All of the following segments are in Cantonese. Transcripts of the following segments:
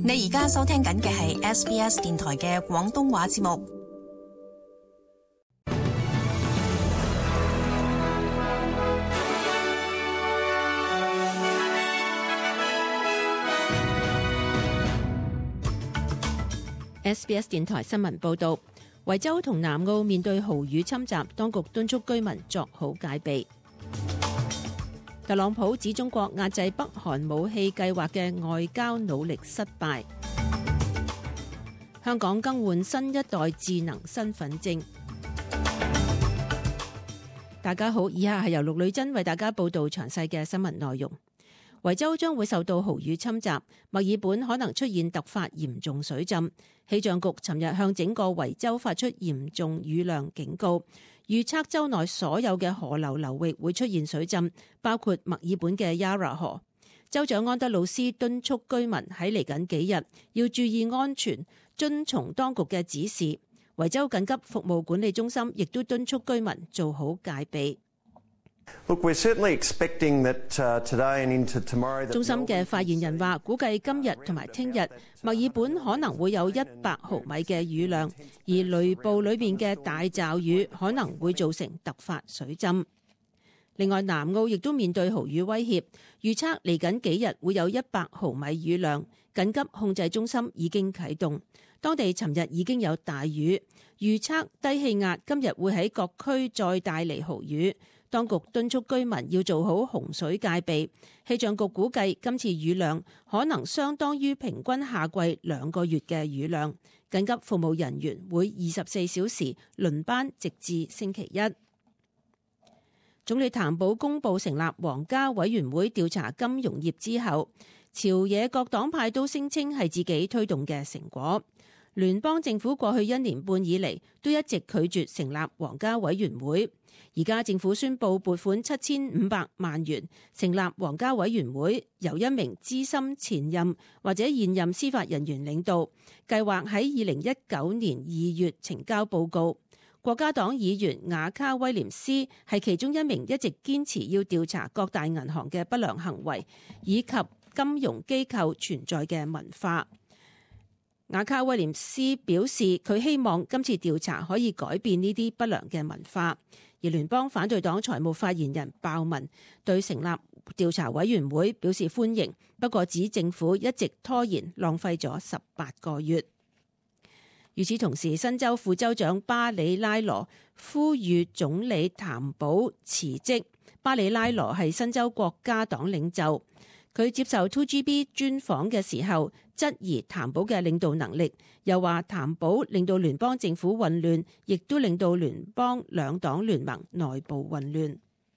你而家收聽緊嘅係 SBS 電台嘅廣東話節目。 SBS 電台新聞報道，維州同南澳面對豪雨侵襲，當局敦促居民作好戒備。特朗普指中國壓制北韓武器計劃嘅外交努力失敗。香港更換新一代智能身份證。大家好，以下係由陸女真為大家報道詳細嘅新聞內容。維州將會受到豪雨侵襲，墨爾本可能出現突發嚴重水浸。氣象局尋日向整個維州發出嚴重雨量警告，預測州內所有嘅河流流域會出現水浸，包括墨爾本嘅 Yarra 河。州長安德魯斯敦促居民喺嚟緊幾日要注意安全，遵從當局嘅指示。維州緊急服務管理中心亦都敦促居民做好戒備。 中心嘅發言人話，估計今日同埋聽日，墨爾本可能會有100毫米嘅雨量，而雷暴裏面嘅大驟雨可能會造成突發水浸。另外，南澳亦都面對豪雨威脅，預測嚟緊幾日會有100毫米雨量，緊急控制中心已經啟動。當地尋日已經有大雨，預測低氣壓今日會喺各區再帶嚟豪雨。當局敦促居民要做好洪水戒備。氣象局估計今次雨量可能相當於平均夏季2個月嘅雨量。緊急服務人員會24小時輪班，直至星期一。總理譚寶公布成立皇家委員會調查金融業之後，朝野各黨派都聲稱係自己推動嘅成果。聯邦政府過去1年半以嚟都一直拒絕成立皇家委員會，而家政府宣布撥款7500萬元成立皇家委員會，由一名資深前任或者現任司法人員領導，計劃喺2019年2月呈交報告。國家黨議員雅卡威廉斯係其中一名一直堅持要調查各大銀行嘅不良行為以及金融機構存在嘅文化。雅卡威廉斯表示，佢希望今次調查可以改變呢啲不良嘅文化。而聯邦反對黨財務發言人鮑文對成立調查委員會表示歡迎，不過指政府一直拖延，浪費咗18個月。與此同時，新州副州長巴里拉羅呼籲總理譚寶辭職。巴里拉羅係新州國家黨領袖，佢接受 2GB 專訪嘅時候質疑譚寶嘅領導能力，又話譚寶令到聯邦政府混亂，亦都令到聯邦兩黨聯盟內部混亂。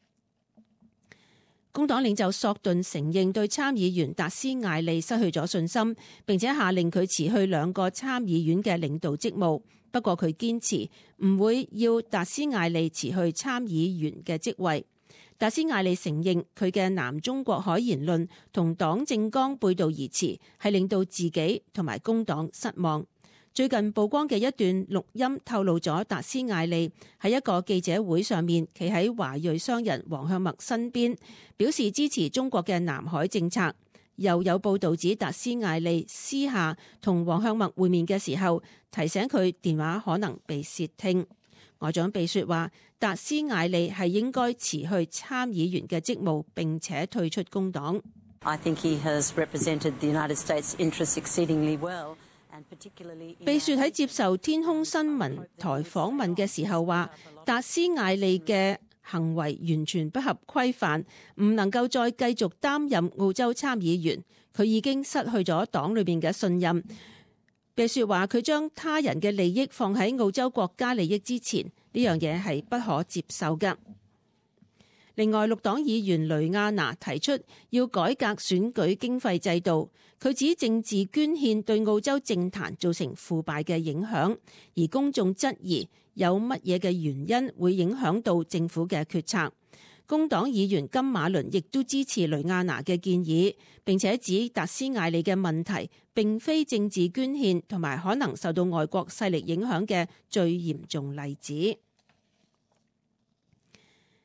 工黨領袖索頓承認對參議員達斯艾利失去咗信心，並且下令佢辭去2個參議院嘅領導職務。不過佢堅持唔會要達斯艾利辭去參議員嘅職位。達斯艾利承認佢嘅南中國海言論同黨政綱背道而馳，係令到自己同埋工黨失望。最近曝光嘅一段錄音透露咗達斯艾利喺一個記者會上面企喺華裔商人黃向墨身邊，表示支持中國嘅南海政策。又有報導指達斯艾利私下同黃向墨會面嘅時候，提醒佢電話可能被竊聽。外長秘書話，達斯艾利係應該辭去參議員嘅職務，並且退出工黨。 I think he has represented the United States interests exceedingly well. 秘書喺接受天空新聞台訪問嘅時候話，達斯艾利嘅行為完全不合規範，唔能夠再繼續擔任澳洲參議員，佢已經失去咗黨裏面嘅信任。秘書話佢將他人嘅利益放喺澳洲國家利益之前，呢樣嘢係不可接受㗎。另外，綠黨議員雷亞娜提出要改革選舉經費制度，佢指政治捐獻對澳洲政壇造成腐敗嘅影響，而公眾質疑有乜嘢嘅原因會影響到政府嘅決策。工黨議員金馬倫亦都支持雷亞娜嘅建議，並且指達斯艾利嘅問題並非政治捐獻同埋可能受到外國勢力影響嘅最嚴重例子。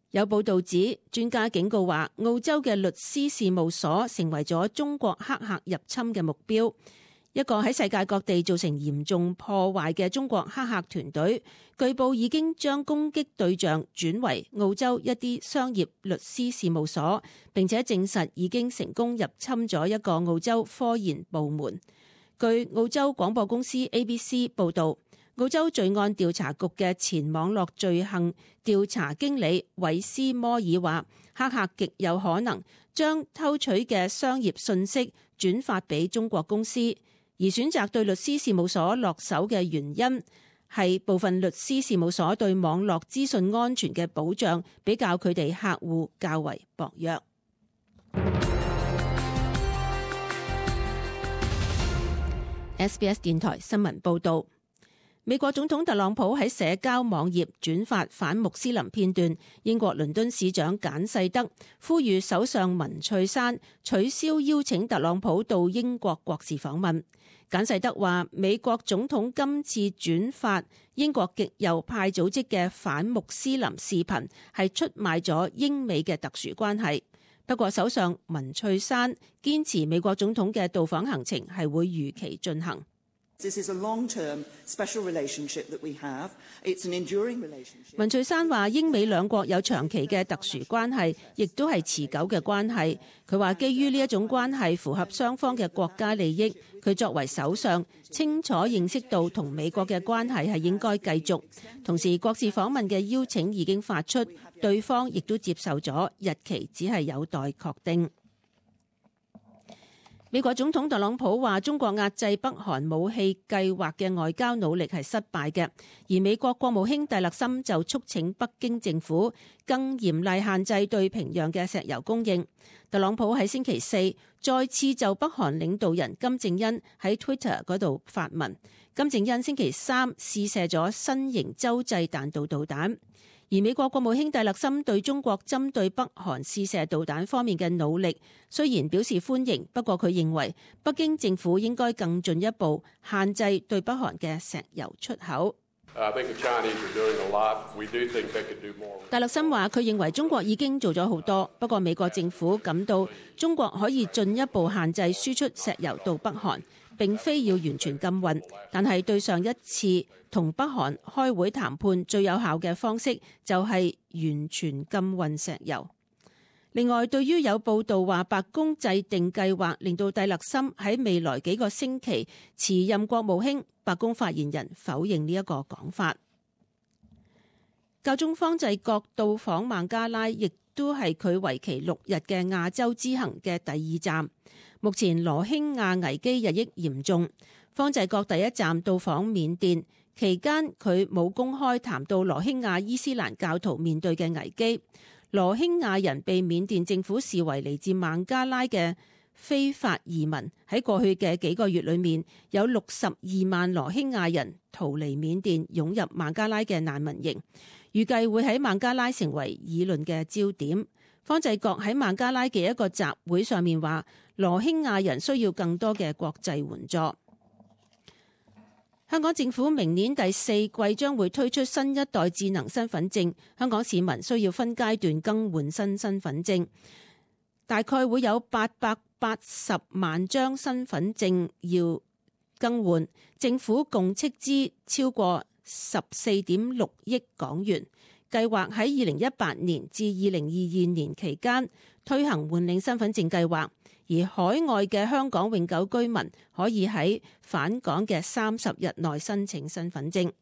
有報導指，專家警告話，澳洲嘅律師事務所成為咗中國黑客入侵嘅目標。一個喺世界各地造成嚴重破壞嘅中國黑客團隊，據報已經將攻擊對象轉為澳洲一啲商業律師事務所，並且證實已經成功入侵咗一個澳洲科研部門。據澳洲廣播公司 ABC 報導，澳洲罪案調查局嘅前網絡罪行調查經理韋斯摩爾話，黑客極有可能將偷取嘅商業信息轉發俾中國公司。而選擇對律師事務所落手嘅原因係部分律師事務所對網絡資訊安全嘅保障比較佢哋客戶較為薄弱。SBS 電台新聞報導，美國總統特朗普喺社交網頁轉發反穆斯林片段，英國倫敦市長簡世德呼籲首相文翠珊取消邀請特朗普到英國國事訪問。簡世德話，美國總統今次轉發英國極右派組織嘅反穆斯林視頻係出賣咗英美嘅特殊關係。不過首相文翠珊堅持美國總統嘅到訪行程係會如期進行。文翠珊話，英美兩國有長期嘅特殊關係，亦都係持久嘅關係。佢話基於呢一種關係符合雙方嘅國家利益，佢作為首相清楚認識到同美國嘅關係係應該繼續。同時國事訪問嘅邀請已經發出，對方亦都接受咗，日期只係有待確定。美國總統特朗普話，中國壓制北韓武器計劃嘅外交努力係失敗嘅，而美國國務卿蒂勒森就促請北京政府更嚴厲限制對平壤嘅石油供應。特朗普喺星期四再次就北韓領導人金正恩喺 Twitter 嗰度發文。金正恩星期三試射咗新型洲際彈道導彈。而美國國務卿蒂勒森對中國針對北韓試射導彈方面嘅努力雖然表示歡迎，不過佢認為北京政府應該更進一步限制對北韓嘅石油出口。蒂勒森話，佢認為中國已經做咗好多，不過美國政府感到中國可以進一步限制輸出石油到北韓，並非要完全禁運，但係對上一次同北韓開會談判最有效嘅方式就係完全禁運石油。另外，對於有報道話白宮制定計劃令到蒂勒森喺未來幾個星期辭任國務卿，白宮發言人否認呢一個講法。教宗方濟各到訪孟加拉，亦都係佢為期6日嘅亞洲之行嘅第2站。目前羅興亞危機日益嚴重，方濟各第一站到訪緬甸，期間佢冇公開談到羅興亞伊斯蘭教徒面對嘅危機。羅興亞人被緬甸政府視為嚟自孟加拉嘅非法移民，喺過去嘅幾個月裏面，有62萬羅興亞人逃離緬甸，湧入孟加拉嘅難民營，預計會喺孟加拉成為議論嘅焦點。方濟各喺孟加拉嘅一個集會上面話，羅興亞人需要更多嘅國際援助。香港政府明年第4季將會推出新一代智能身份證，香港市民需要分階段更換新身份證，大概會有880萬張身份證要更換，政府共斥資超過14.6億港元，計劃喺2018年至2022年期間推行換領身份證計劃。而海外嘅香港永久居民可以喺返港嘅30日內申請身份證。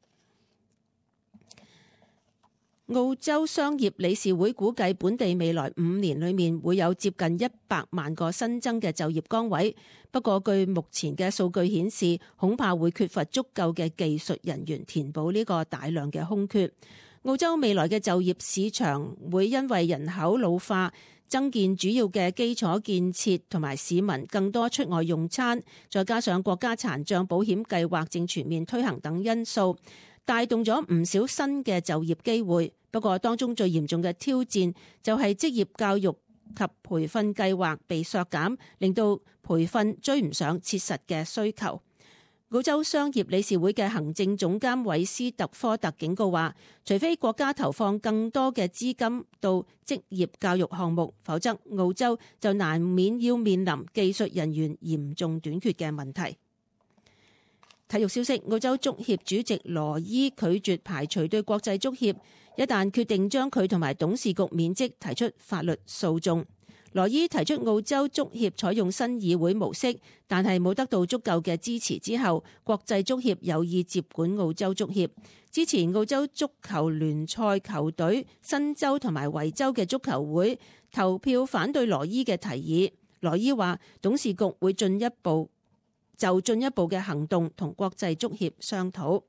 澳洲商業理事會估計本地未來5年裏面會有接近100萬個新增嘅就業崗位，不過據目前嘅數據顯示，恐怕會缺乏足夠嘅技術人員填補呢個大量嘅空缺。澳洲未來嘅就業市場會因為人口老化、增建主要嘅基礎建設同埋市民更多出外用餐，再加上國家殘障保險計劃正全面推行等因素，帶動咗唔少新嘅就業機會。不過當中最嚴重嘅挑戰就係職業教育及培訓計劃被削減，令到培訓追唔上切實嘅需求。 澳洲商業理事會嘅行政總監韋斯特科特警告話，除非國家投放更多嘅資金到職業教育項目，否則澳洲就難免要面臨技術人員嚴重短缺嘅問題。體育消息，澳洲足協主席羅伊拒絕排除對國際足協一旦決定將佢同埋董事局免職提出法律訴訟。羅伊提出澳洲足協採用新議會模式，但係冇得到足夠嘅支持之後，國際足協有意接管澳洲足協。之前澳洲足球聯賽球隊新州同埋維州嘅足球會投票反對羅伊嘅提議。羅伊話董事局會進一步嘅行動同國際足協商討。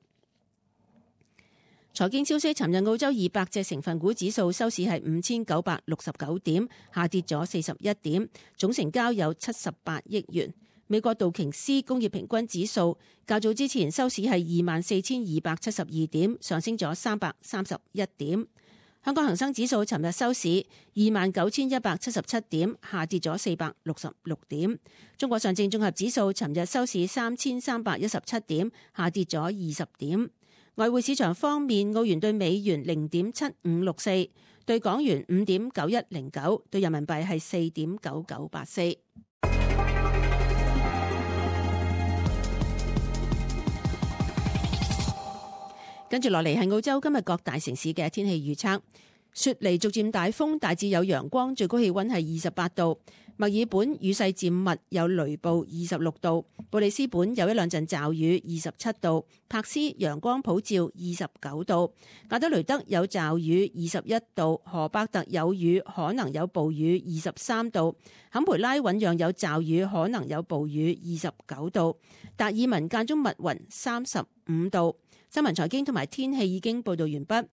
財經消息，尋日澳洲200隻成分股指數收市係5969點，下跌咗41點，總成交有78億元。美國道瓊斯工業平均指數較早之前收市係24,272點，上升咗331點。香港恒生指數尋日收市29,177點，下跌咗466點。中國上證綜合指數尋日收市3,317點，下跌咗20點。外匯市場方面，澳元對美元0.7564，對港元5.9109，對人民幣係4.9984。跟住落嚟係澳洲今日各大城市嘅天氣預測。雪梨逐漸大風，大致有陽光，最高氣溫係28度。墨爾本雨勢漸密，有雷暴26度。布里斯本有一兩陣驟雨27度。柏斯陽光普照29度。阿德雷德有驟雨21度。荷伯特有雨，可能有暴雨23度。坎培拉醞釀有驟雨，可能有暴雨29度。達爾文間中密雲35度。新聞財經同埋天氣已經報道完畢。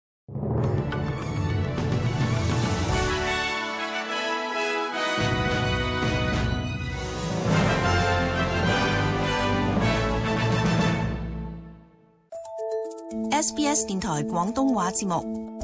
SBS 電台廣東話節目。